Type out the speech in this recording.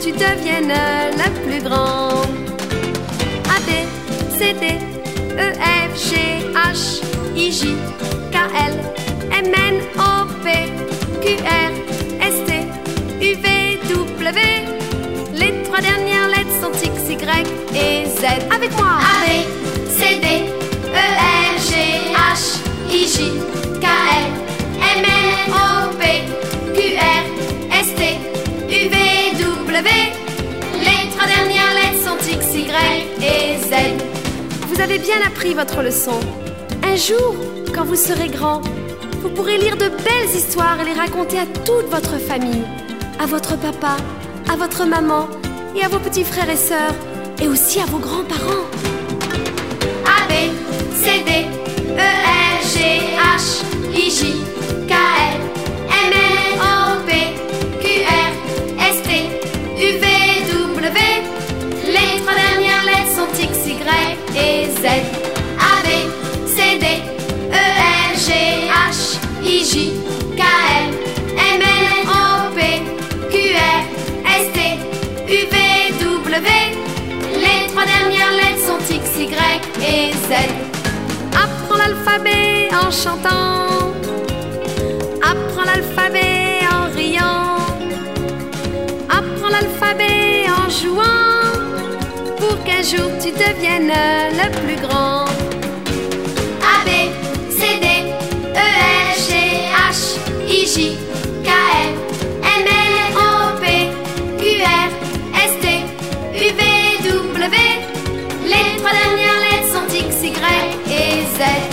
tu deviennes le plus grand. A, B, C, D, E, F, G, H, I, J, K, L, M, N, O, P, Q, R, S, T, U, V, W. Les trois dernières lettres sont X, Y et Z. Avec moi. A, B, C, D, E, F, G, H, I, J, K, L, M, N, O, P, Q, R, S, T, U, V, W. Les trois dernières lettres sont X, Y et Z. Vous avez bien appris votre leçon. Un jour, quand vous serez grand, vous pourrez lire de belles histoires et les raconter à toute votre famille, à votre papa, à votre maman et à vos petits frères et sœurs, et aussi à vos grands-parents. A, B, C, D, E, F, G, H, I, J, K, L, M, N, O, P, Q, R, S, T, U, V, W. Les trois dernières lettres sont X, Y et Z. A, B, C, D, E, F, G, H, I, J, K, L, M, N, O, P, Q, R, S, T, U, V, W. Les trois dernières lettres sont X, Y et Z. Apprends l'alphabet en chantant, apprends l'alphabet en riant, apprends l'alphabet en jouant, pour qu'un jour tu deviennes le plus grand. A, B, C, D, E, F, G, H, I, J, K, L, M, N, O, P, Q, R, S, T, U, V, W. Les trois dernières lettres sont X, Y et Z.